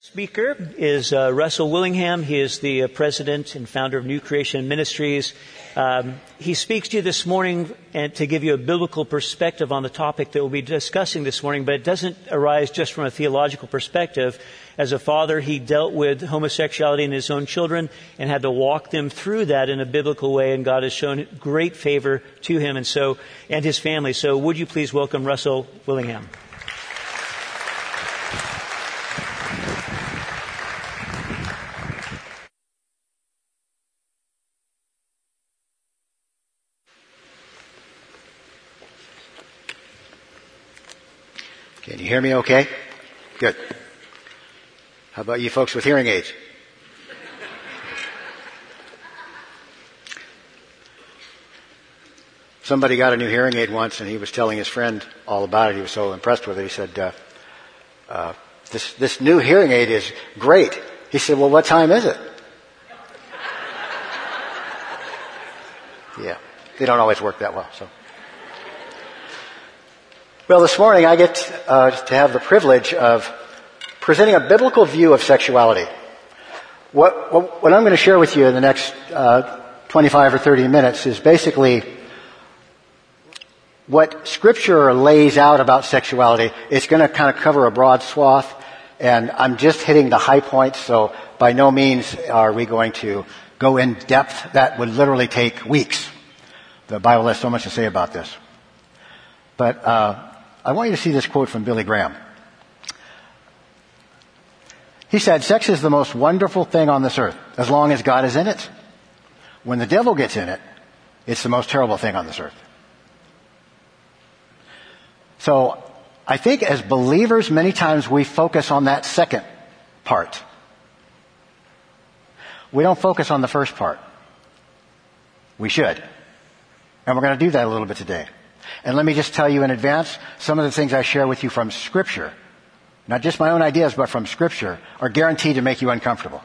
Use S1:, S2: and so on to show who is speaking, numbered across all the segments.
S1: Speaker is Russell Willingham. He is the president and founder of New Creation Ministries. He speaks to you this morning and to give you a biblical perspective on the topic that we'll be discussing this morning, but it doesn't arise just from a theological perspective. As a father, he dealt with homosexuality in his own children and had to walk them through that in a biblical way, and God has shown great favor to him and his family. So would you please welcome Russell Willingham?
S2: Can you hear me okay? Good. How about you folks with hearing aids? Somebody got a new hearing aid once, and he was telling his friend all about it. He was so impressed with it. He said, this new hearing aid is great. He said, well, what time is it? Yeah, they don't always work that well, so. Well, this morning I get to have the privilege of presenting a biblical view of sexuality. What I'm going to share with you in the next 25 or 30 minutes is basically what Scripture lays out about sexuality. It's going to kind of cover a broad swath, and I'm just hitting the high points, so by no means are we going to go in depth. That would literally take weeks. The Bible has so much to say about this. But I want you to see this quote from Billy Graham. He said, "Sex is the most wonderful thing on this earth, as long as God is in it. When the devil gets in it, it's the most terrible thing on this earth." So I think as believers, many times we focus on that second part. We don't focus on the first part. We should. And we're going to do that a little bit today. And let me just tell you in advance, some of the things I share with you from Scripture, not just my own ideas, but from Scripture, are guaranteed to make you uncomfortable.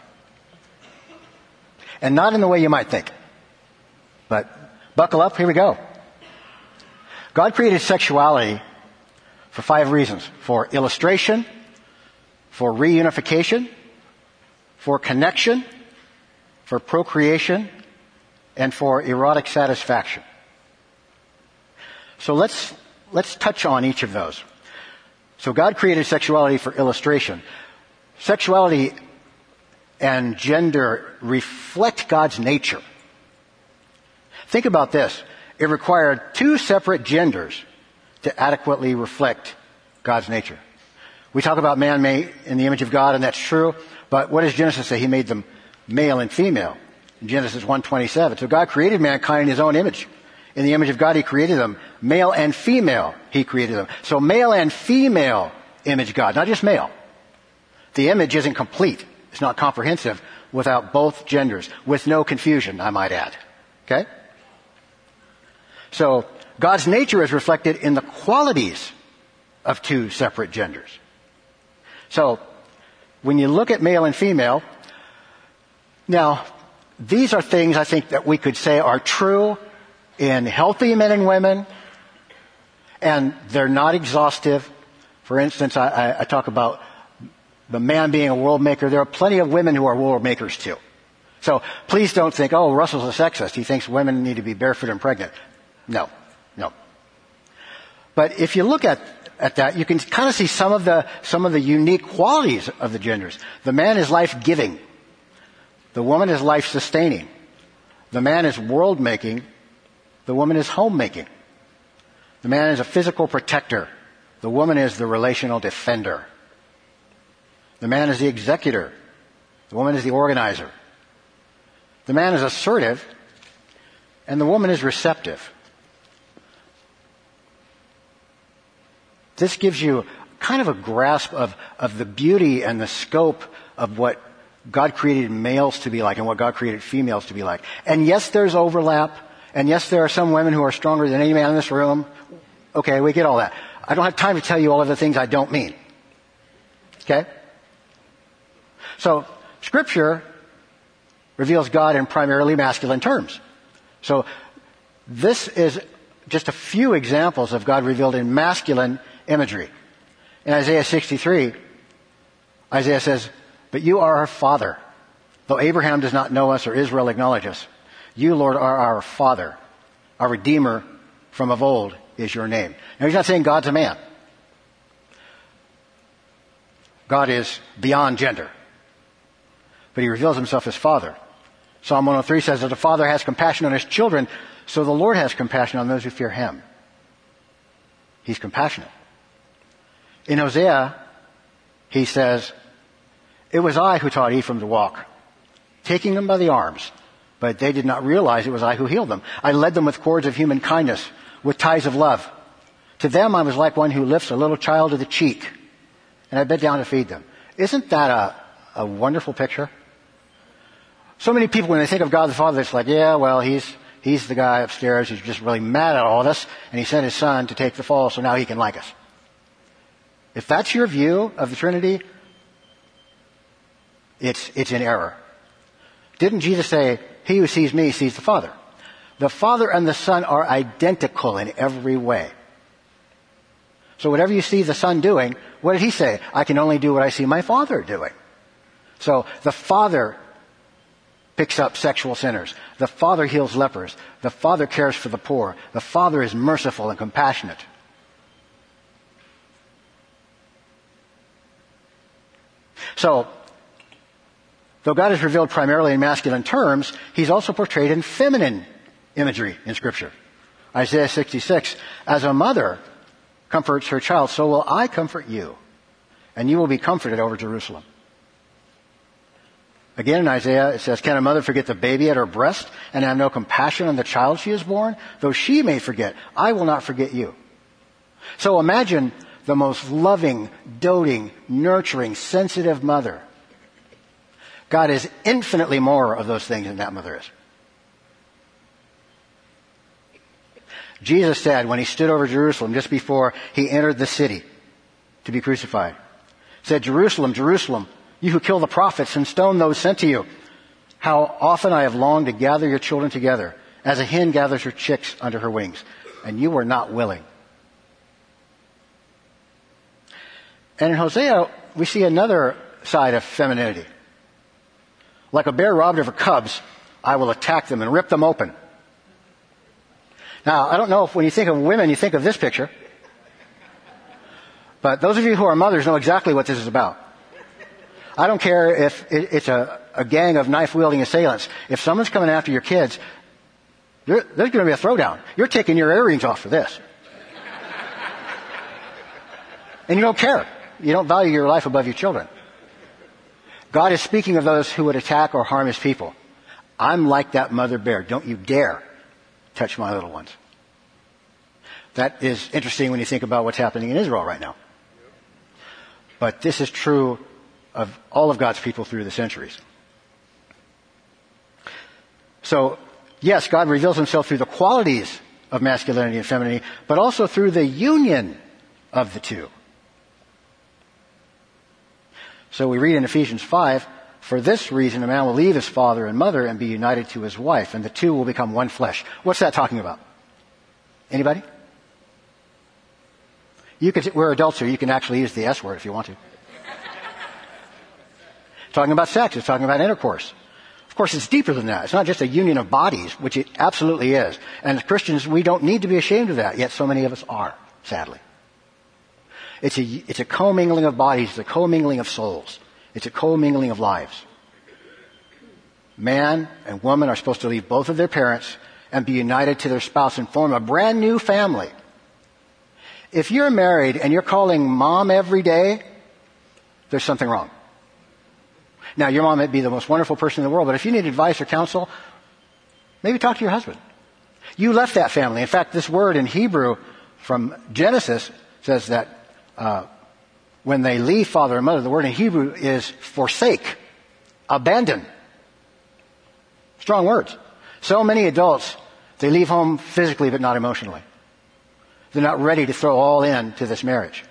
S2: And not in the way you might think. But buckle up, here we go. God created sexuality for 5 reasons. For illustration, for reunification, for connection, for procreation, and for erotic satisfaction. So let's touch on each of those. So God created sexuality for illustration. Sexuality and gender reflect God's nature. Think about this. It required 2 separate genders to adequately reflect God's nature. We talk about man made in the image of God, and that's true. But what does Genesis say? He made them male and female. In Genesis 1:27. So God created mankind in His own image. In the image of God, He created them. Male and female, He created them. So male and female image God, not just male. The image isn't complete. It's not comprehensive without both genders, with no confusion, I might add. Okay? So God's nature is reflected in the qualities of 2 separate genders. So when you look at male and female, now these are things I think that we could say are true in healthy men and women, and they're not exhaustive. For instance, I talk about the man being a world maker. There are plenty of women who are world makers too. So please don't think, oh, Russell's a sexist. He thinks women need to be barefoot and pregnant. No. But if you look at that, you can kind of see some of the unique qualities of the genders. The man is life-giving. The woman is life-sustaining. The man is world-making. The woman is home-making. The man is a physical protector. The woman is the relational defender. The man is the executor. The woman is the organizer. The man is assertive, and the woman is receptive. This gives you kind of a grasp of the beauty and the scope of what God created males to be like and what God created females to be like. And yes, there's overlap. And yes, there are some women who are stronger than any man in this room. Okay, we get all that. I don't have time to tell you all of the things I don't mean. Okay? So, Scripture reveals God in primarily masculine terms. So, this is just a few examples of God revealed in masculine imagery. In Isaiah 63, Isaiah says, But you are our Father. Though Abraham does not know us or Israel acknowledge us, you, Lord, are our Father. Our Redeemer from of old is your name. Now, he's not saying God's a man. God is beyond gender. But he reveals himself as Father. Psalm 103 says that the Father has compassion on his children, so the Lord has compassion on those who fear him. He's compassionate. In Hosea, he says, it was I who taught Ephraim to walk, taking them by the arms, but they did not realize it was I who healed them. I led them with cords of human kindness, with ties of love. To them I was like one who lifts a little child to the cheek, and I bent down to feed them. Isn't that a wonderful picture? So many people, when they think of God the Father, it's like, yeah, well, he's the guy upstairs who's just really mad at all of us, and he sent his son to take the fall, so now he can like us. If that's your view of the Trinity, it's in error. Didn't Jesus say, he who sees me sees the Father? The Father and the Son are identical in every way. So whatever you see the Son doing, what did he say? I can only do what I see my Father doing. So the Father picks up sexual sinners. The Father heals lepers. The Father cares for the poor. The Father is merciful and compassionate. So, though God is revealed primarily in masculine terms, he's also portrayed in feminine imagery in Scripture. Isaiah 66, as a mother comforts her child, so will I comfort you, and you will be comforted over Jerusalem. Again in Isaiah, it says, can a mother forget the baby at her breast and have no compassion on the child she has born? Though she may forget, I will not forget you. So imagine the most loving, doting, nurturing, sensitive mother. God is infinitely more of those things than that mother is. Jesus said when he stood over Jerusalem just before he entered the city to be crucified, said, Jerusalem, Jerusalem, you who kill the prophets and stone those sent to you, how often I have longed to gather your children together as a hen gathers her chicks under her wings, and you were not willing. And in Hosea, we see another side of femininity. Like a bear robbed of her cubs, I will attack them and rip them open. Now, I don't know if when you think of women, you think of this picture. But those of you who are mothers know exactly what this is about. I don't care if it's a gang of knife-wielding assailants. If someone's coming after your kids, there's going to be a throwdown. You're taking your earrings off for this. And you don't care. You don't value your life above your children. God is speaking of those who would attack or harm his people. I'm like that mother bear. Don't you dare touch my little ones. That is interesting when you think about what's happening in Israel right now. But this is true of all of God's people through the centuries. So, yes, God reveals himself through the qualities of masculinity and femininity, but also through the union of the two. So we read in Ephesians 5, for this reason a man will leave his father and mother and be united to his wife, and the two will become one flesh. What's that talking about? Anybody? We're adults here. You can actually use the S word if you want to. It's talking about sex. It's talking about intercourse. Of course, it's deeper than that. It's not just a union of bodies, which it absolutely is. And as Christians, we don't need to be ashamed of that, yet so many of us are, sadly. It's a commingling of bodies. It's a commingling of souls. It's a commingling of lives. Man and woman are supposed to leave both of their parents and be united to their spouse and form a brand new family. If you're married and you're calling mom every day, there's something wrong. Now, your mom might be the most wonderful person in the world, but if you need advice or counsel, maybe talk to your husband. You left that family. In fact, this word in Hebrew from Genesis says that when they leave father and mother, the word in Hebrew is forsake, abandon. Strong words. So many adults, they leave home physically but not emotionally. They're not ready to throw all in to this marriage.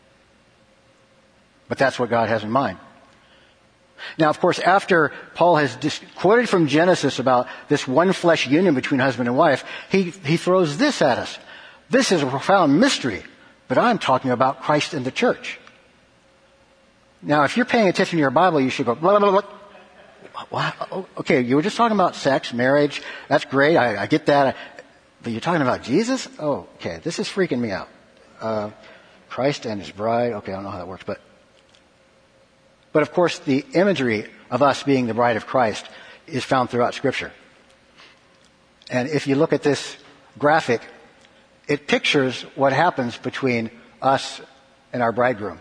S2: But that's what God has in mind. Now, of course, after Paul has quoted from Genesis about this one flesh union between husband and wife, he throws this at us. This is a profound mystery, but I'm talking about Christ and the church. Now, if you're paying attention to your Bible, you should go, blah, blah, blah, blah. Wow. Okay, you were just talking about sex, marriage. That's great. I get that. But you're talking about Jesus? Oh, okay. This is freaking me out. Christ and his bride. Okay, I don't know how that works. But of course, the imagery of us being the bride of Christ is found throughout Scripture. And if you look at this graphic, it pictures what happens between us and our bridegroom.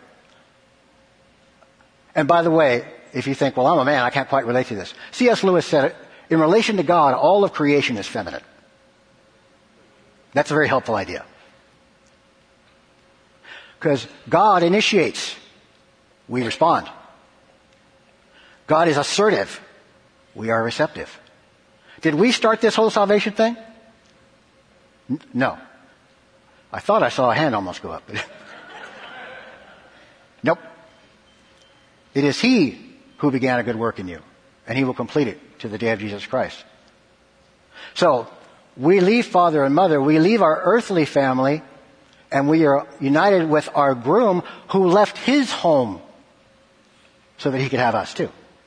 S2: And by the way, if you think, well, I'm a man, I can't quite relate to this. C.S. Lewis said it, in relation to God, all of creation is feminine. That's a very helpful idea. Because God initiates, we respond. God is assertive, we are receptive. Did we start this whole salvation thing? No. I thought I saw a hand almost go up. Nope. It is He who began a good work in you, and He will complete it to the day of Jesus Christ. So, we leave father and mother, we leave our earthly family, and we are united with our groom who left his home so that he could have us too.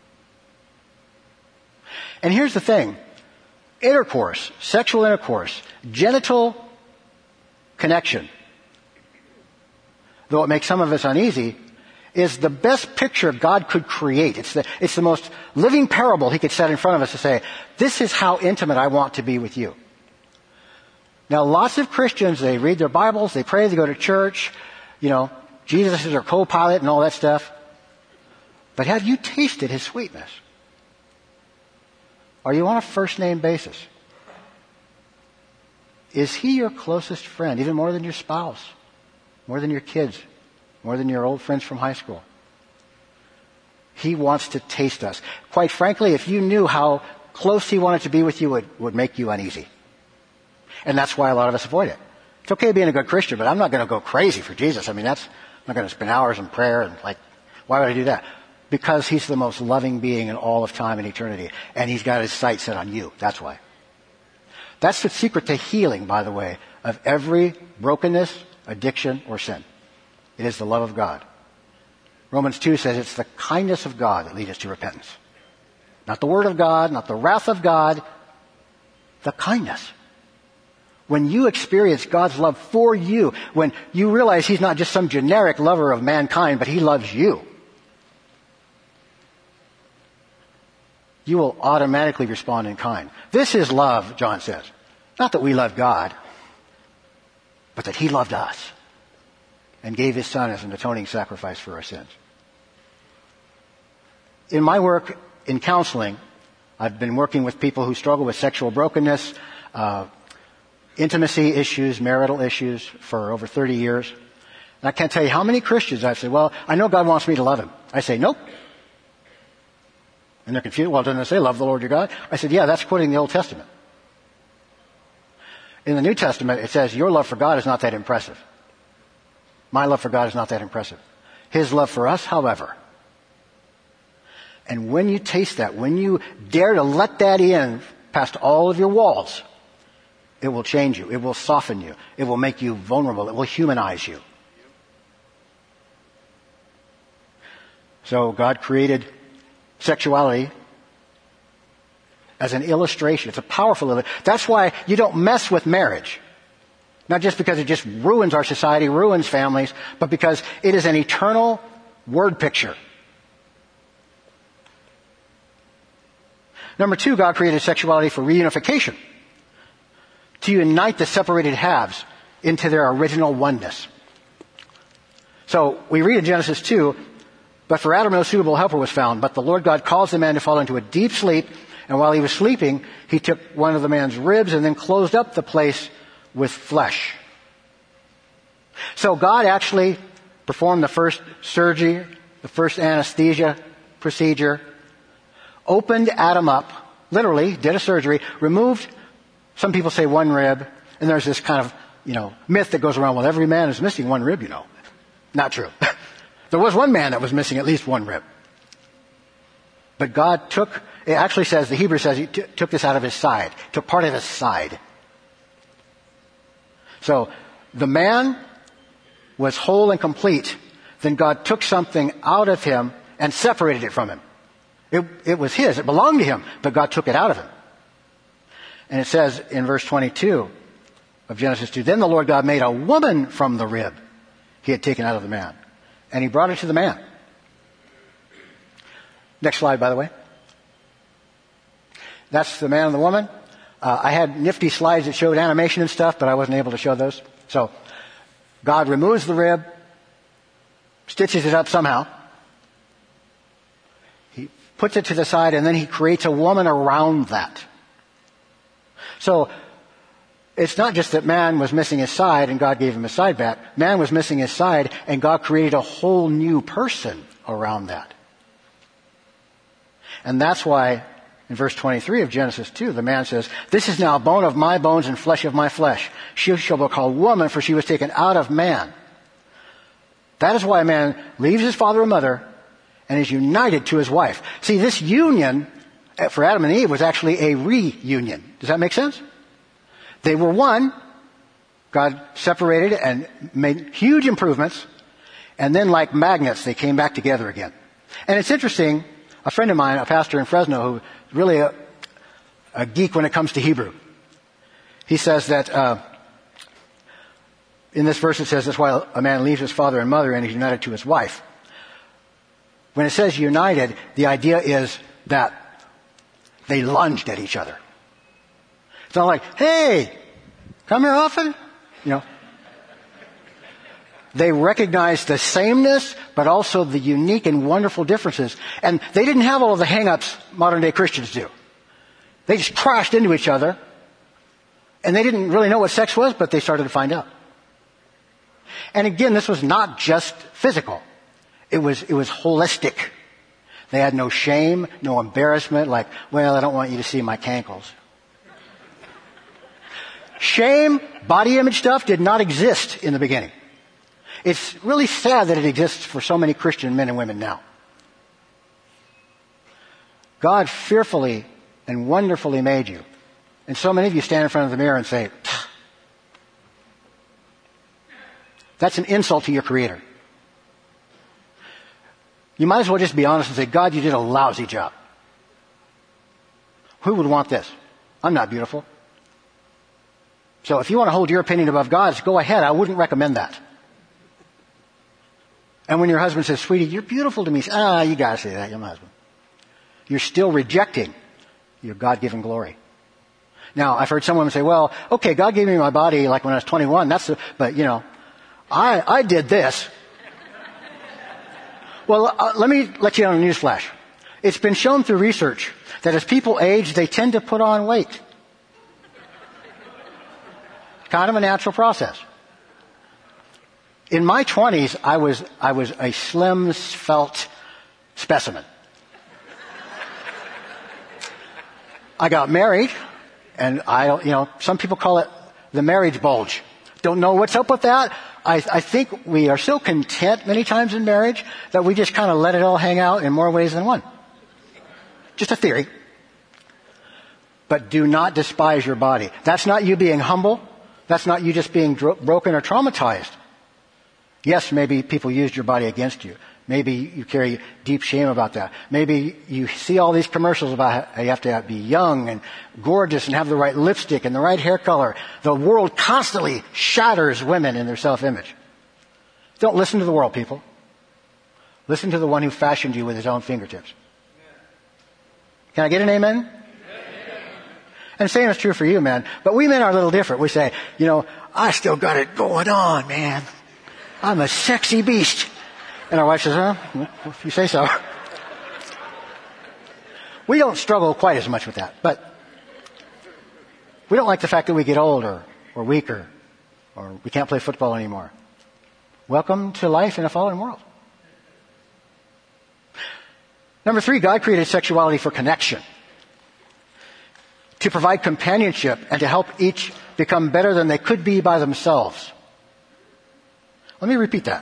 S2: And here's the thing. Intercourse, sexual intercourse, genital connection, though it makes some of us uneasy, is the best picture God could create. It's the most living parable He could set in front of us to say, this is how intimate I want to be with you. Now, lots of Christians, they read their Bibles, they pray, they go to church, Jesus is their co-pilot and all that stuff. But have you tasted His sweetness? Are you on a first-name basis? Is He your closest friend, even more than your spouse, more than your kids, more than your old friends from high school? He wants to taste us. Quite frankly, if you knew how close He wanted to be with you, it would make you uneasy. And that's why a lot of us avoid it. It's okay being a good Christian, but I'm not going to go crazy for Jesus. I'm not going to spend hours in prayer and why would I do that? Because He's the most loving being in all of time and eternity. And He's got His sight set on you. That's why. That's the secret to healing, by the way, of every brokenness, addiction, or sin. It is the love of God. Romans 2 says it's the kindness of God that leads us to repentance. Not the word of God, not the wrath of God, the kindness. When you experience God's love for you, when you realize He's not just some generic lover of mankind, but He loves you, you will automatically respond in kind. This is love, John says. Not that we love God, but that He loved us and gave His Son as an atoning sacrifice for our sins. In my work in counseling, I've been working with people who struggle with sexual brokenness, intimacy issues, marital issues for over 30 years. And I can't tell you how many Christians I've said, well, I know God wants me to love Him. I say, nope. And they're confused. Well, doesn't it say love the Lord your God? I said, yeah, that's quoting the Old Testament. In the New Testament, it says, your love for God is not that impressive. My love for God is not that impressive. His love for us, however. And when you taste that, when you dare to let that in past all of your walls, it will change you. It will soften you. It will make you vulnerable. It will humanize you. So God created sexuality as an illustration. It's a powerful illustration. That's why you don't mess with marriage. Not just because it just ruins our society, ruins families, but because it is an eternal word picture. Number 2, God created sexuality for reunification. To unite the separated halves into their original oneness. So we read in Genesis 2, but for Adam no suitable helper was found, but the Lord God caused the man to fall into a deep sleep, and while he was sleeping, He took one of the man's ribs and then closed up the place with flesh. So God actually performed the first surgery, the first anesthesia procedure, opened Adam up, literally did a surgery, removed, some people say one rib, and there's this kind of, myth that goes around, well, every man is missing one rib, Not true. There was one man that was missing at least one rib. But God it actually says, the Hebrew says He took this out of his side, took part of his side. So, the man was whole and complete. then God took something out of him and separated it from him. It was his. It belonged to him, but God took it out of him. And it says in verse 22 of Genesis 2, then the Lord God made a woman from the rib he had taken out of the man, and he brought it to the man. Next slide, by the way. That's the man and the woman. I had nifty slides that showed animation and stuff, but I wasn't able to show those. So God removes the rib, stitches it up somehow. He puts it to the side, and then he creates a woman around that. So it's not just that man was missing his side and God gave him his side back. Man was missing his side and God created a whole new person around that. And that's why in verse 23 of Genesis 2, the man says, this is now bone of my bones and flesh of my flesh. She shall be called woman, for she was taken out of man. That is why a man leaves his father and mother and is united to his wife. See, this union for Adam and Eve was actually a reunion. Does that make sense? They were one. God separated and made huge improvements. And then like magnets, they came back together again. And it's interesting, a friend of mine, a pastor in Fresno, who's really a geek when it comes to Hebrew. He says that in this verse it says that's why a man leaves his father and mother and is united to his wife. When it says united, the idea is that they lunged at each other. It's not like, hey, come here often. You know. They recognized the sameness, but also the unique and wonderful differences. And they didn't have all of the hang-ups modern day Christians do. They just crashed into each other. And they didn't really know what sex was, but they started to find out. And again, this was not just physical. It was holistic. They had no shame, no embarrassment, like, well, I don't want you to see my cankles. Shame, body image stuff did not exist in the beginning. It's really sad that it exists for so many Christian men and women now. God fearfully and wonderfully made you. And so many of you stand in front of the mirror and say, that's an insult to your Creator. You might as well just be honest and say, God, you did a lousy job. Who would want this? I'm not beautiful. So if you want to hold your opinion above God's, go ahead. I wouldn't recommend that. And when your husband says, sweetie, you're beautiful to me, you gotta say that, you're my husband. You're still rejecting your God-given glory. Now, I've heard some women say, well, okay, God gave me my body like when I was 21, but you know, I did this. Well, let me let you on a news flash. It's been shown through research that as people age, they tend to put on weight. Kind of a natural process. In my 20s, I was a slim, svelte specimen. I got married, and some people call it the marriage bulge. Don't know what's up with that. I think we are so content many times in marriage that we just kind of let it all hang out in more ways than one. Just a theory. But do not despise your body. That's not you being humble. That's not you just being broken or traumatized. Yes, maybe people used your body against you. Maybe you carry deep shame about that. Maybe you see all these commercials about how you have to be young and gorgeous and have the right lipstick and the right hair color. The world constantly shatters women in their self-image. Don't listen to the world, people. Listen to the one who fashioned you with his own fingertips. Can I get an amen? And same is true for you, man. But we men are a little different. We say, I still got it going on, man. I'm a sexy beast. And our wife says, well, if you say so. We don't struggle quite as much with that. But we don't like the fact that we get older or weaker or we can't play football anymore. Welcome to life in a fallen world. Number 3, God created sexuality for connection. To provide companionship and to help each become better than they could be by themselves. Let me repeat that.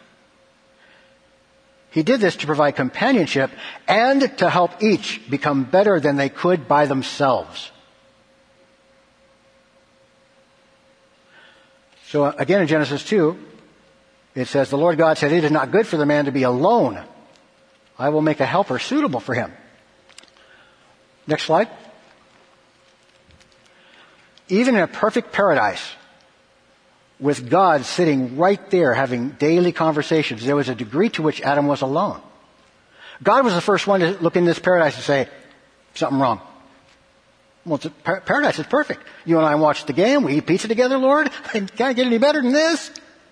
S2: He did this to provide companionship and to help each become better than they could by themselves. So again in Genesis 2, It says, the Lord God said, it is not good for the man to be alone. I will make a helper suitable for him. Next slide. Even in a perfect paradise, with God sitting right there having daily conversations, there was a degree to which Adam was alone. God was the first one to look in this paradise and say, something wrong. Well, paradise is perfect. You and I watch the game. We eat pizza together, Lord. Can I get any better than this?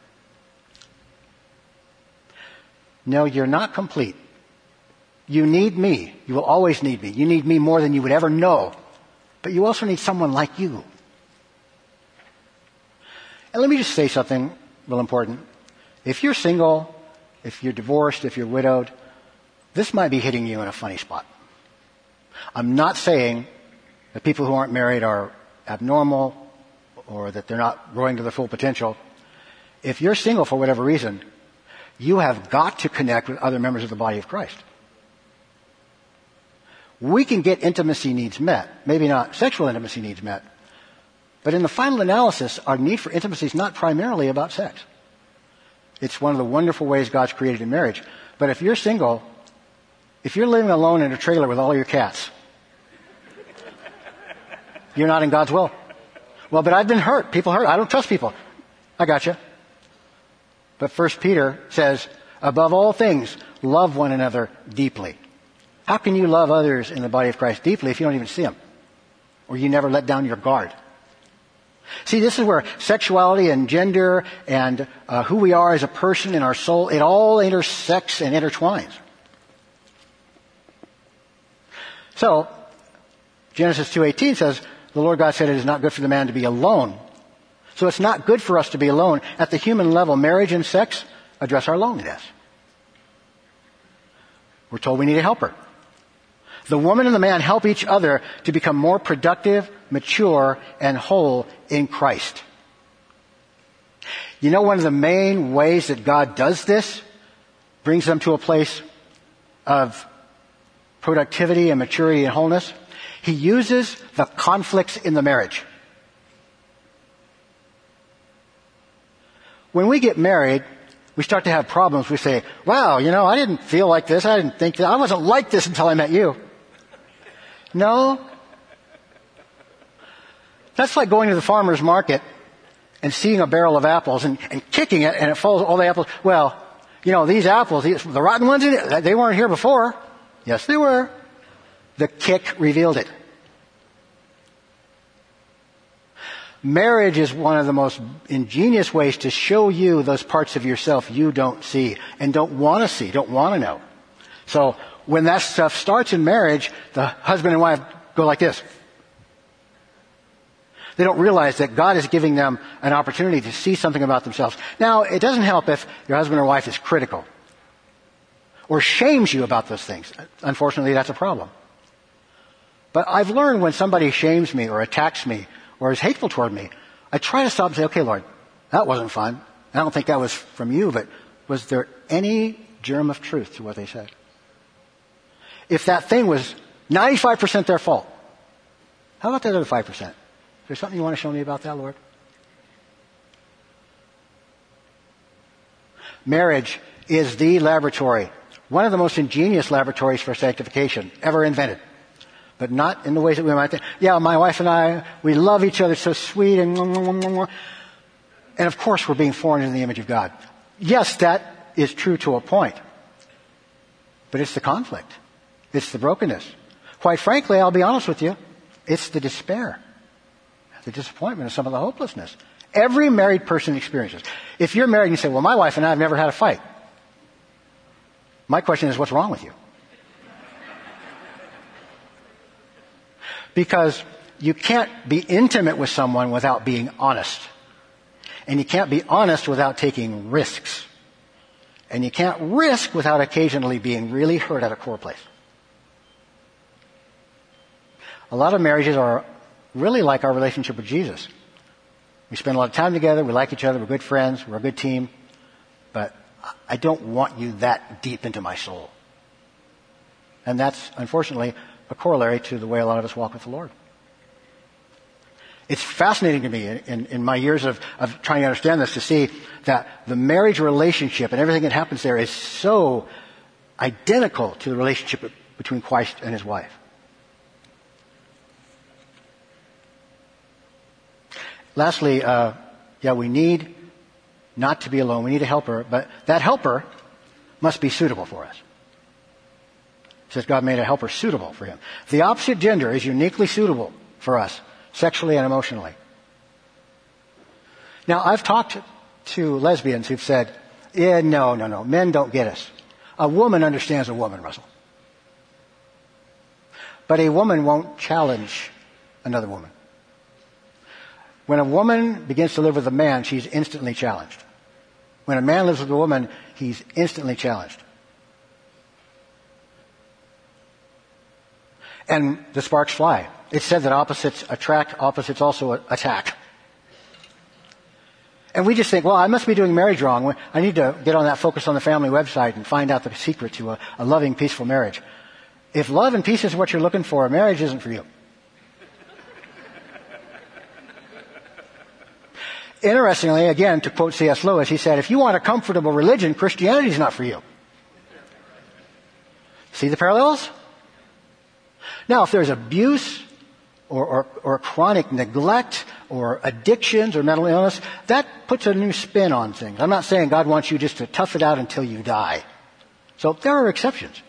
S2: No, you're not complete. You need me. You will always need me. You need me more than you would ever know. But you also need someone like you. And let me just say something real important. If you're single, if you're divorced, if you're widowed, this might be hitting you in a funny spot. I'm not saying that people who aren't married are abnormal or that they're not growing to their full potential. If you're single for whatever reason, you have got to connect with other members of the body of Christ. We can get intimacy needs met, maybe not sexual intimacy needs met, but in the final analysis, our need for intimacy is not primarily about sex. It's one of the wonderful ways God's created in marriage. But if you're single, if you're living alone in a trailer with all your cats, you're not in God's will. Well, but I've been hurt. People hurt. I don't trust people. I got you. But 1 Peter says, above all things, love one another deeply. How can you love others in the body of Christ deeply if you don't even see them? Or you never let down your guard? See, this is where sexuality and gender and who we are as a person and our soul, it all intersects and intertwines. So, Genesis 2:18 says, the Lord God said it is not good for the man to be alone. So it's not good for us to be alone. At the human level, marriage and sex address our loneliness. We're told we need a helper. The woman and the man help each other to become more productive, mature, and whole in Christ. You know, one of the main ways that God does this, brings them to a place of productivity and maturity and wholeness, He uses the conflicts in the marriage. When we get married, we start to have problems. We say, wow, you know, I didn't feel like this. I didn't think that. I wasn't like this until I met you. No. That's like going to the farmer's market and seeing a barrel of apples and kicking it and it falls all the apples. Well, you know, these apples, the rotten ones in it, they weren't here before. Yes, they were. The kick revealed it. Marriage is one of the most ingenious ways to show you those parts of yourself you don't see and don't want to see, don't want to know. So when that stuff starts in marriage, the husband and wife go like this. They don't realize that God is giving them an opportunity to see something about themselves. Now, it doesn't help if your husband or wife is critical or shames you about those things. Unfortunately, that's a problem. But I've learned when somebody shames me or attacks me or is hateful toward me, I try to stop and say, okay, Lord, that wasn't fun. I don't think that was from you, but was there any germ of truth to what they said? If that thing was 95% their fault, how about that other 5%? Is there something you want to show me about that, Lord? Marriage is the laboratory, one of the most ingenious laboratories for sanctification ever invented. But not in the ways that we might think. Yeah, my wife and I, we love each other, so sweet, and of course we're being formed in the image of God. Yes, that is true to a point. But it's the conflict. It's the brokenness. Quite frankly, I'll be honest with you, it's the despair, the disappointment, and some of the hopelessness. Every married person experiences. If you're married and you say, well, my wife and I have never had a fight. My question is, what's wrong with you? Because you can't be intimate with someone without being honest. And you can't be honest without taking risks. And you can't risk without occasionally being really hurt at a core place. A lot of marriages are really like our relationship with Jesus. We spend a lot of time together, we like each other, we're good friends, we're a good team, but I don't want you that deep into my soul. And that's, unfortunately, a corollary to the way a lot of us walk with the Lord. It's fascinating to me in my years of trying to understand this to see that the marriage relationship and everything that happens there is so identical to the relationship between Christ and his wife. Lastly, we need not to be alone. We need a helper, but that helper must be suitable for us. It says God made a helper suitable for him. The opposite gender is uniquely suitable for us, sexually and emotionally. Now, I've talked to lesbians who've said, no, men don't get us. A woman understands a woman, Russell. But a woman won't challenge another woman. When a woman begins to live with a man, she's instantly challenged. When a man lives with a woman, he's instantly challenged. And the sparks fly. It's said that opposites attract, opposites also attack. And we just think, well, I must be doing marriage wrong. I need to get on that Focus on the Family website and find out the secret to a loving, peaceful marriage. If love and peace is what you're looking for, marriage isn't for you. Interestingly, again, to quote C.S. Lewis, he said, if you want a comfortable religion, Christianity is not for you. See the parallels? Now, if there's abuse or chronic neglect or addictions or mental illness, that puts a new spin on things. I'm not saying God wants you just to tough it out until you die. So there are exceptions.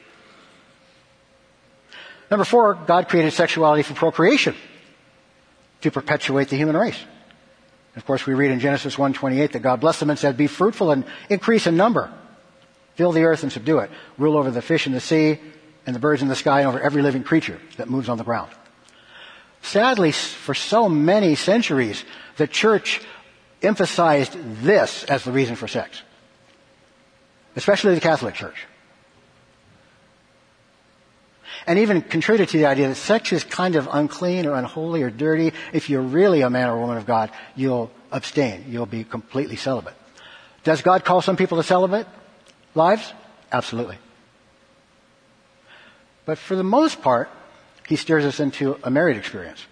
S2: Number 4, God created sexuality for procreation, to perpetuate the human race. Of course, we read in Genesis 1:28 that God blessed them and said, be fruitful and increase in number. Fill the earth and subdue it. Rule over the fish in the sea and the birds in the sky and over every living creature that moves on the ground. Sadly, for so many centuries, the church emphasized this as the reason for sex. Especially the Catholic Church. And even contributed to the idea that sex is kind of unclean or unholy or dirty. If you're really a man or woman of God, you'll abstain. You'll be completely celibate. Does God call some people to celibate lives? Absolutely. But for the most part, he steers us into a married experience.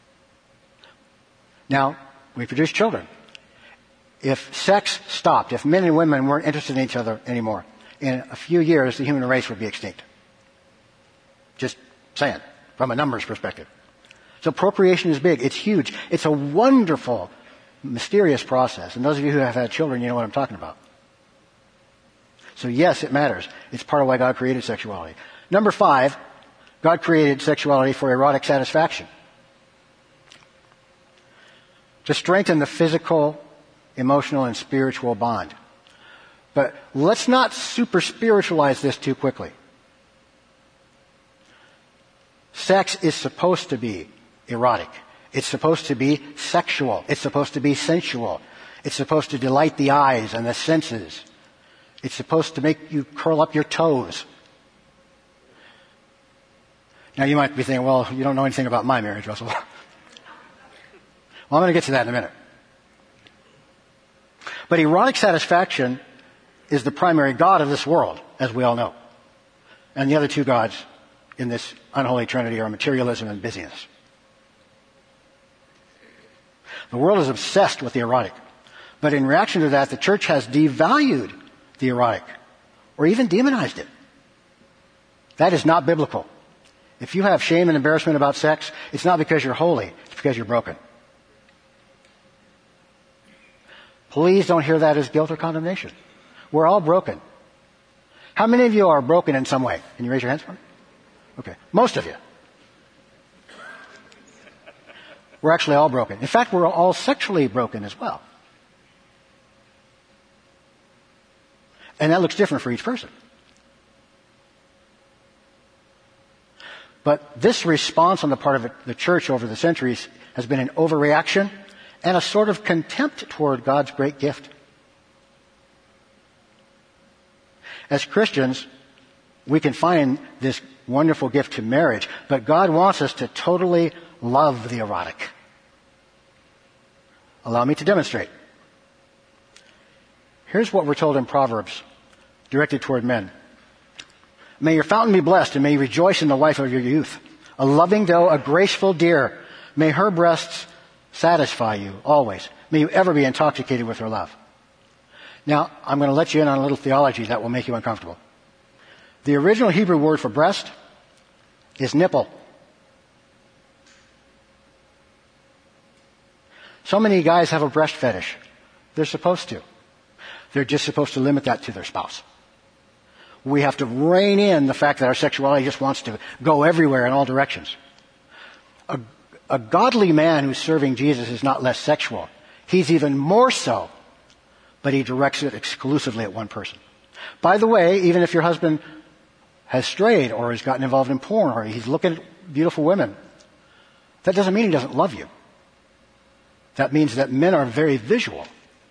S2: Now, we produce children. If sex stopped, if men and women weren't interested in each other anymore, in a few years, the human race would be extinct. Just saying, from a numbers perspective. So procreation is big. It's huge. It's a wonderful, mysterious process. And those of you who have had children, you know what I'm talking about. So yes, it matters. It's part of why God created sexuality. Number 5, God created sexuality for erotic satisfaction. To strengthen the physical, emotional, and spiritual bond. But let's not super spiritualize this too quickly. Sex is supposed to be erotic. It's supposed to be sexual. It's supposed to be sensual. It's supposed to delight the eyes and the senses. It's supposed to make you curl up your toes. Now you might be thinking, well, you don't know anything about my marriage, Russell. Well, I'm going to get to that in a minute. But erotic satisfaction is the primary god of this world, as we all know. And the other two gods in this unholy trinity are materialism and busyness. The world is obsessed with the erotic. But in reaction to that, the church has devalued the erotic, or even demonized it. That is not biblical. If you have shame and embarrassment about sex, it's not because you're holy, it's because you're broken. Please don't hear that as guilt or condemnation. We're all broken. How many of you are broken in some way? Can you raise your hands for me? Okay. Most of you. We're actually all broken. In fact, we're all sexually broken as well. And that looks different for each person. But this response on the part of the church over the centuries has been an overreaction and a sort of contempt toward God's great gift. As Christians, we can find this wonderful gift to marriage, but God wants us to totally love the erotic. Allow me to demonstrate. Here's what we're told in Proverbs, directed toward men. May your fountain be blessed, and may you rejoice in the wife of your youth. A loving doe, a graceful deer. May her breasts satisfy you always. May you ever be intoxicated with her love. Now, I'm going to let you in on a little theology that will make you uncomfortable. The original Hebrew word for breast is nipple. So many guys have a breast fetish. They're supposed to. They're just supposed to limit that to their spouse. We have to rein in the fact that our sexuality just wants to go everywhere in all directions. A godly man who's serving Jesus is not less sexual. He's even more so, but he directs it exclusively at one person. By the way, even if your husband has strayed or has gotten involved in porn or he's looking at beautiful women, that doesn't mean he doesn't love you. That means that men are very visual.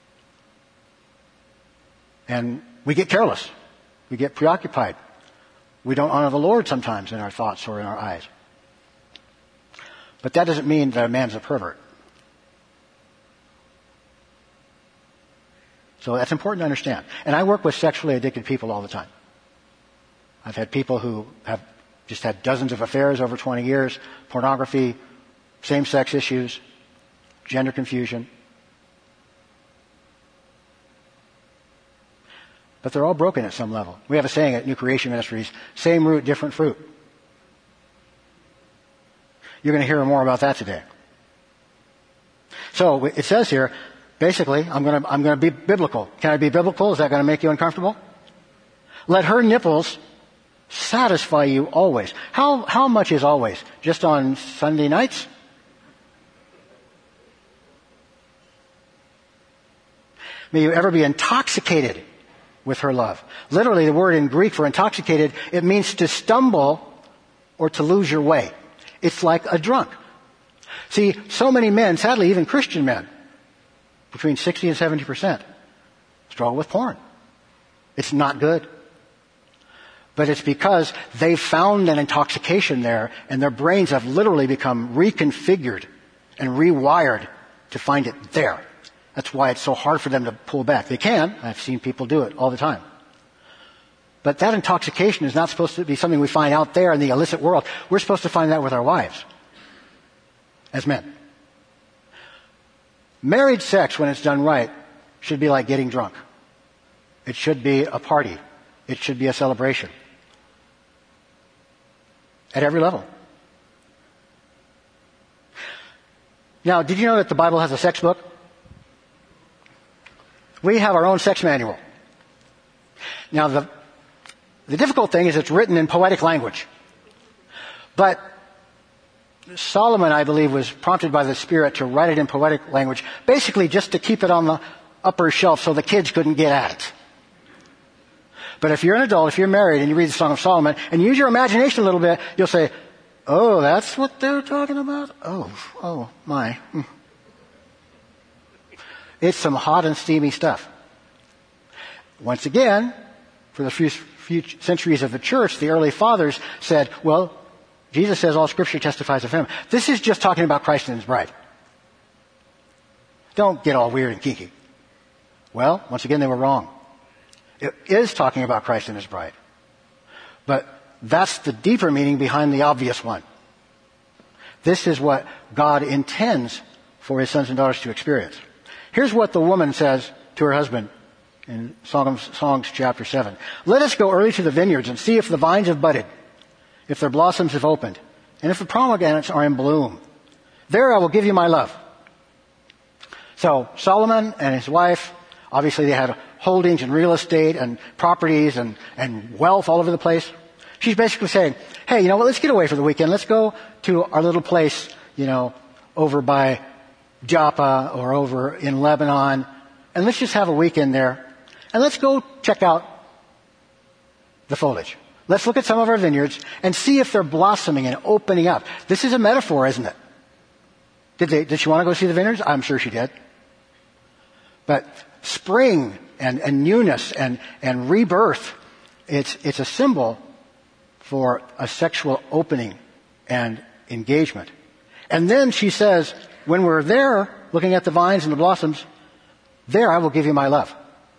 S2: And we get careless. We get preoccupied. We don't honor the Lord sometimes in our thoughts or in our eyes. But that doesn't mean that a man's a pervert. So that's important to understand. And I work with sexually addicted people all the time. I've had people who have just had dozens of affairs over 20 years, pornography, same-sex issues, gender confusion. But they're all broken at some level. We have a saying at New Creation Ministries, same root, different fruit. You're going to hear more about that today. So it says here, basically, I'm going to be biblical. Can I be biblical? Is that going to make you uncomfortable? Let her nipples satisfy you always. How much is always? Just on Sunday nights? May you ever be intoxicated with her love. Literally, the word in Greek for intoxicated, it means to stumble or to lose your way. It's like a drunk. See, so many men, sadly even Christian men, between 60 and 70%, struggle with porn. It's not good. But it's because they found an intoxication there, and their brains have literally become reconfigured and rewired to find it there. That's why it's so hard for them to pull back. They can. I've seen people do it all the time. But that intoxication is not supposed to be something we find out there in the illicit world. We're supposed to find that with our wives as men. Married sex, when it's done right, should be like getting drunk. It should be a party. It should be a celebration. At every level. Now, did you know that the Bible has a sex book? We have our own sex manual. Now, the difficult thing is it's written in poetic language. But Solomon, I believe, was prompted by the Spirit to write it in poetic language, basically just to keep it on the upper shelf so the kids couldn't get at it. But if you're an adult, if you're married and you read the Song of Solomon and use your imagination a little bit, you'll say, oh, that's what they're talking about? Oh, my. It's some hot and steamy stuff. Once again, for the few centuries of the church, the early fathers said, well, Jesus says all Scripture testifies of Him. This is just talking about Christ and His bride. Don't get all weird and kinky. Well, once again, they were wrong. It is talking about Christ and His bride. But that's the deeper meaning behind the obvious one. This is what God intends for His sons and daughters to experience. Here's what the woman says to her husband in Songs chapter 7. Let us go early to the vineyards and see if the vines have budded, if their blossoms have opened, and if the pomegranates are in bloom. There I will give you my love. So Solomon and his wife, obviously they had holdings and real estate and properties and wealth all over the place. She's basically saying, hey, you know what, let's get away for the weekend. Let's go to our little place, over by Joppa or over in Lebanon, and let's just have a weekend there. And let's go check out the foliage. Let's look at some of our vineyards and see if they're blossoming and opening up. This is a metaphor, isn't it? Did she want to go see the vineyards? I'm sure she did. But spring and newness and rebirth, it's a symbol for a sexual opening and engagement. And then she says, when we're there looking at the vines and the blossoms, there I will give you my love.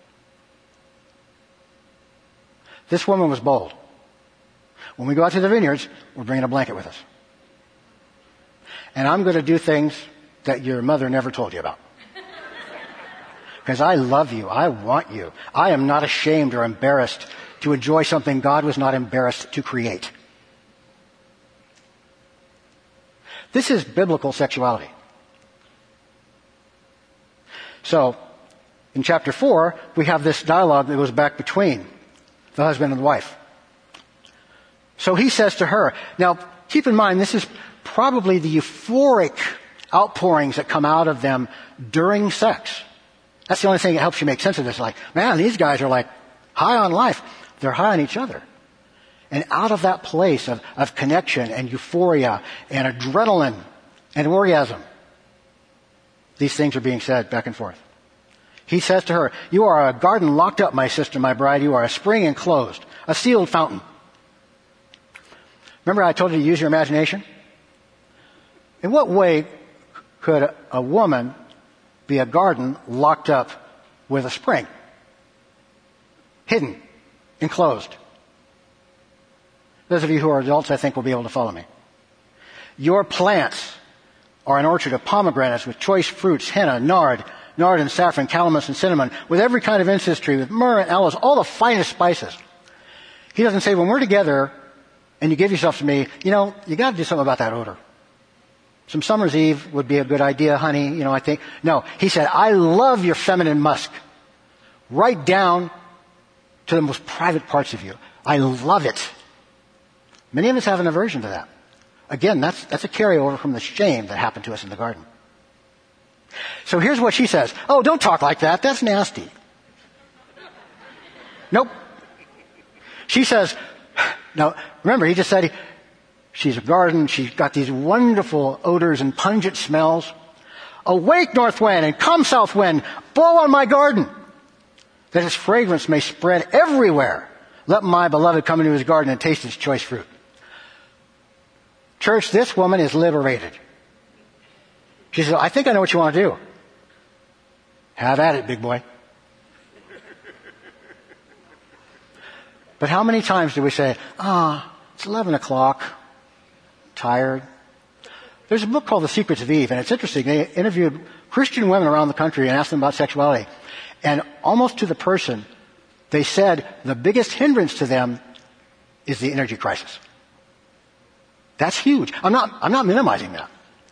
S2: This woman was bold. When we go out to the vineyards, we're bringing a blanket with us. And I'm going to do things that your mother never told you about. Because I love you. I want you. I am not ashamed or embarrassed to enjoy something God was not embarrassed to create. This is biblical sexuality. So, in chapter 4, we have this dialogue that goes back between the husband and the wife. So he says to her, now keep in mind, this is probably the euphoric outpourings that come out of them during sex. That's the only thing that helps you make sense of this. Like, man, these guys are like high on life. They're high on each other. And out of that place of connection and euphoria and adrenaline and orgasm, these things are being said back and forth. He says to her, you are a garden locked up, my sister, my bride. You are a spring enclosed, a sealed fountain. Remember I told you to use your imagination? In what way could a woman be a garden locked up with a spring? Hidden, enclosed. Those of you who are adults, I think, will be able to follow me. Your plants are an orchard of pomegranates with choice fruits, henna, nard and saffron, calamus and cinnamon, with every kind of incense tree, with myrrh and aloes, all the finest spices. He doesn't say, when we're together and you give yourself to me, you got to do something about that odor. Some summer's eve would be a good idea, honey, I think. No, he said, I love your feminine musk. Right down to the most private parts of you. I love it. Many of us have an aversion to that. Again, that's a carryover from the shame that happened to us in the garden. So here's what she says. Oh, don't talk like that. That's nasty. Nope. She says, now remember, he just said she's a garden. She's got these wonderful odors and pungent smells. Awake, north wind, and come, south wind. Blow on my garden, that its fragrance may spread everywhere. Let my beloved come into his garden and taste his choice fruit. Church, this woman is liberated. She says, I think I know what you want to do. Have at it, big boy. But how many times do we say, it's 11 o'clock, tired? There's a book called The Secrets of Eve, and it's interesting. They interviewed Christian women around the country and asked them about sexuality. And almost to the person, they said the biggest hindrance to them is the energy crisis. That's huge. I'm not minimizing that.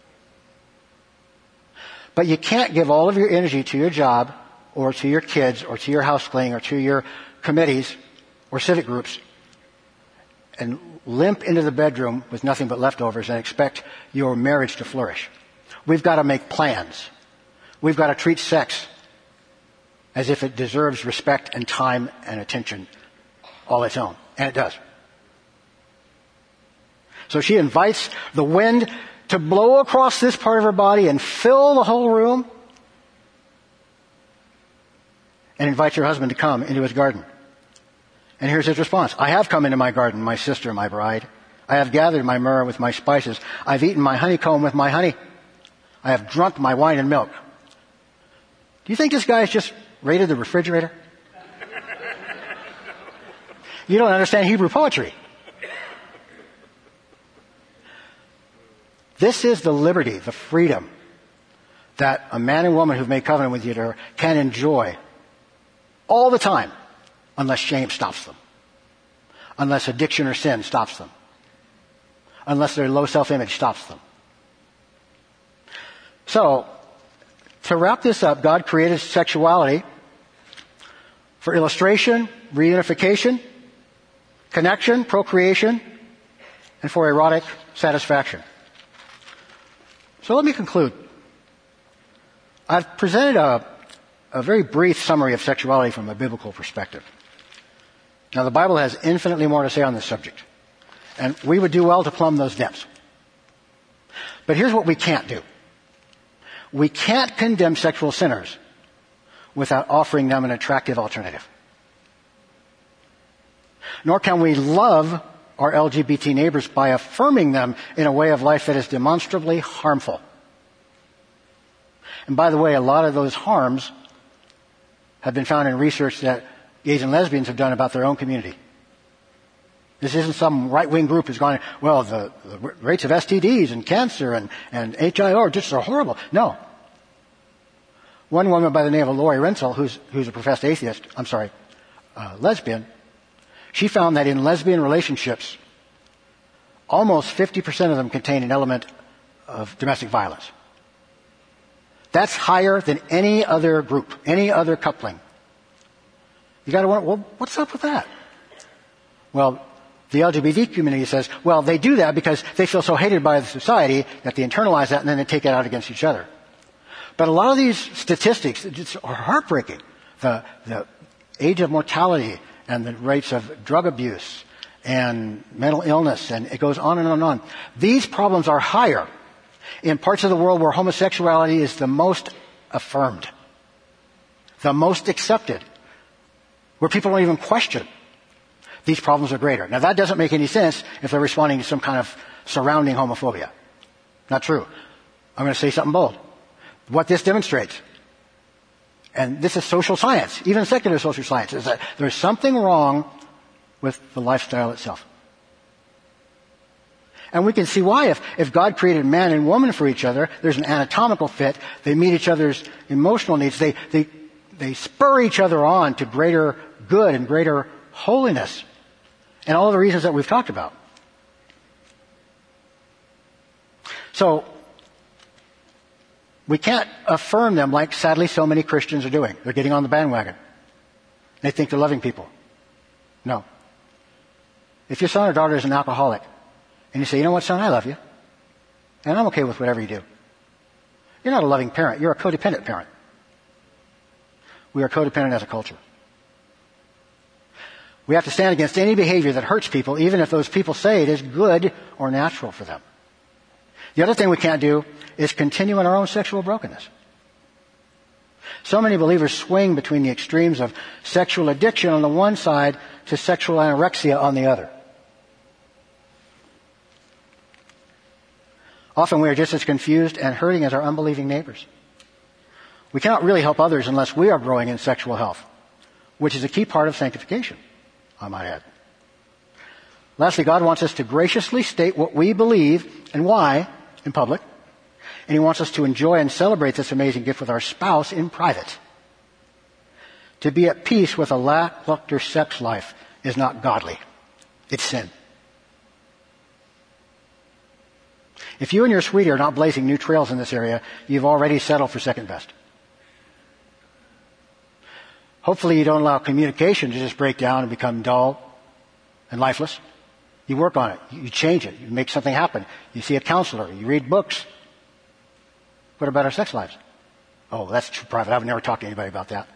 S2: But you can't give all of your energy to your job or to your kids or to your house cleaning or to your committees or civic groups and limp into the bedroom with nothing but leftovers and expect your marriage to flourish. We've got to make plans. We've got to treat sex as if it deserves respect and time and attention all its own. And it does. So she invites the wind to blow across this part of her body and fill the whole room, and invites her husband to come into his garden. And here's his response. I have come into my garden, my sister, my bride. I have gathered my myrrh with my spices. I've eaten my honeycomb with my honey. I have drunk my wine and milk. Do you think this guy's just raided the refrigerator? You don't understand Hebrew poetry. This is the liberty, the freedom that a man and woman who've made covenant with you can enjoy all the time, unless shame stops them, unless addiction or sin stops them, unless their low self-image stops them. So, to wrap this up, God created sexuality for illustration, reunification, connection, procreation, and for erotic satisfaction. So let me conclude. I've presented a very brief summary of sexuality from a biblical perspective. Now, the Bible has infinitely more to say on this subject, and we would do well to plumb those depths. But here's what we can't do. We can't condemn sexual sinners without offering them an attractive alternative. Nor can we love our LGBT neighbors by affirming them in a way of life that is demonstrably harmful. And by the way, a lot of those harms have been found in research that gays and lesbians have done about their own community. This isn't some right-wing group who's going, well, the rates of STDs and cancer and HIR just are horrible. No. One woman by the name of Lori Rensel, who's a professed atheist, lesbian, she found that in lesbian relationships, almost 50% of them contain an element of domestic violence. That's higher than any other group, any other coupling. You got to wonder, well, what's up with that? Well, the LGBT community says, well, they do that because they feel so hated by the society that they internalize that and then they take it out against each other. But a lot of these statistics are heartbreaking. The age of mortality and the rates of drug abuse and mental illness, and it goes on and on and on. These problems are higher in parts of the world where homosexuality is the most affirmed, the most accepted, where people don't even question. These problems are greater. Now that doesn't make any sense if they're responding to some kind of surrounding homophobia. Not true. I'm going to say something bold. What this demonstrates, and this is social science, even secular social science, is that there's something wrong with the lifestyle itself. And we can see why. If God created man and woman for each other, there's an anatomical fit, they meet each other's emotional needs, they spur each other on to greater good and greater holiness. And all the reasons that we've talked about. So, we can't affirm them like sadly so many Christians are doing. They're getting on the bandwagon. They think they're loving people. No. If your son or daughter is an alcoholic, and you say, you know what, son, I love you, and I'm okay with whatever you do. You're not a loving parent. You're a codependent parent. We are codependent as a culture. We have to stand against any behavior that hurts people, even if those people say it is good or natural for them. The other thing we can't do is continue in our own sexual brokenness. So many believers swing between the extremes of sexual addiction on the one side to sexual anorexia on the other. Often we are just as confused and hurting as our unbelieving neighbors. We cannot really help others unless we are growing in sexual health, which is a key part of sanctification, I might add. Lastly, God wants us to graciously state what we believe and why in public, and He wants us to enjoy and celebrate this amazing gift with our spouse in private. To be at peace with a lackluster sex life is not godly. It's sin. If you and your sweetie are not blazing new trails in this area, you've already settled for second best. Hopefully you don't allow communication to just break down and become dull and lifeless. You work on it. You change it. You make something happen. You see a counselor. You read books. What about our sex lives? Oh, that's too private. I've never talked to anybody about that.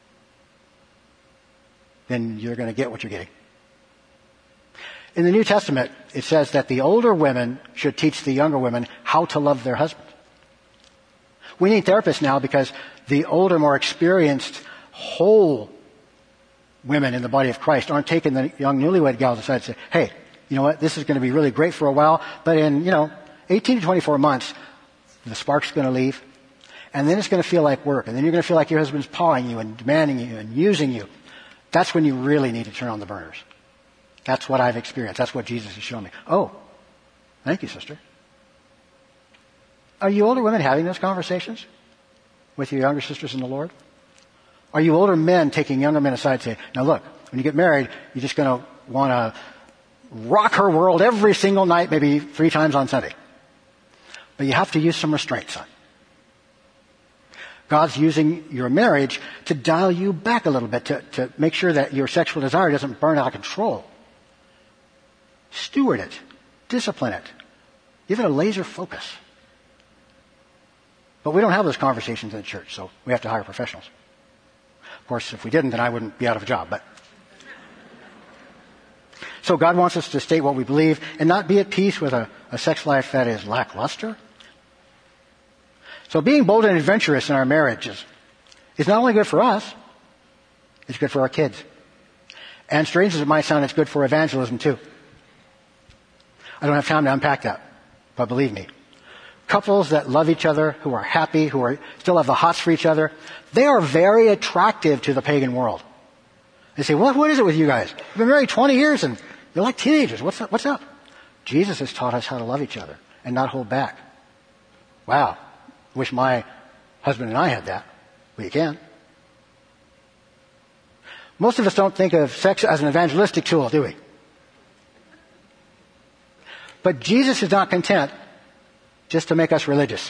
S2: Then you're going to get what you're getting. In the New Testament, it says that the older women should teach the younger women how to love their husbands. We need therapists now because the older, more experienced, whole women in the body of Christ aren't taking the young newlywed gals aside and say, hey, you know what, this is going to be really great for a while, but in, 18 to 24 months, the spark's going to leave, and then it's going to feel like work, and then you're going to feel like your husband's pawing you and demanding you and using you. That's when you really need to turn on the burners. That's what I've experienced. That's what Jesus has shown me. Oh, thank you, sister. Are you older women having those conversations with your younger sisters in the Lord? Are you older men taking younger men aside and saying, now look, when you get married, you're just going to want to rock her world every single night, maybe 3 times on Sunday. But you have to use some restraint, son. God's using your marriage to dial you back a little bit, to make sure that your sexual desire doesn't burn out of control. Steward it. Discipline it. Give it a laser focus. But we don't have those conversations in the church, so we have to hire professionals. Of course, if we didn't, then I wouldn't be out of a job. So God wants us to state what we believe and not be at peace with a sex life that is lackluster. So being bold and adventurous in our marriages is not only good for us, it's good for our kids. And strange as it might sound, it's good for evangelism too. I don't have time to unpack that, but believe me, couples that love each other, who are happy, still have the hots for each other, they are very attractive to the pagan world. They say, what is it with you guys? You've been married 20 years and You're like teenagers. What's up? What's up? Jesus has taught us how to love each other and not hold back. Wow. Wish my husband and I had that. Well, you can. Most of us don't think of sex as an evangelistic tool, do we? But Jesus is not content just to make us religious.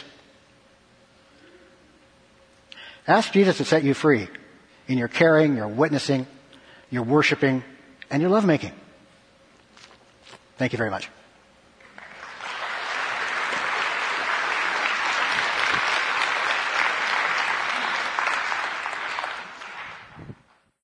S2: Ask Jesus to set you free in your caring, your witnessing, your worshiping, and your lovemaking. Thank you very much.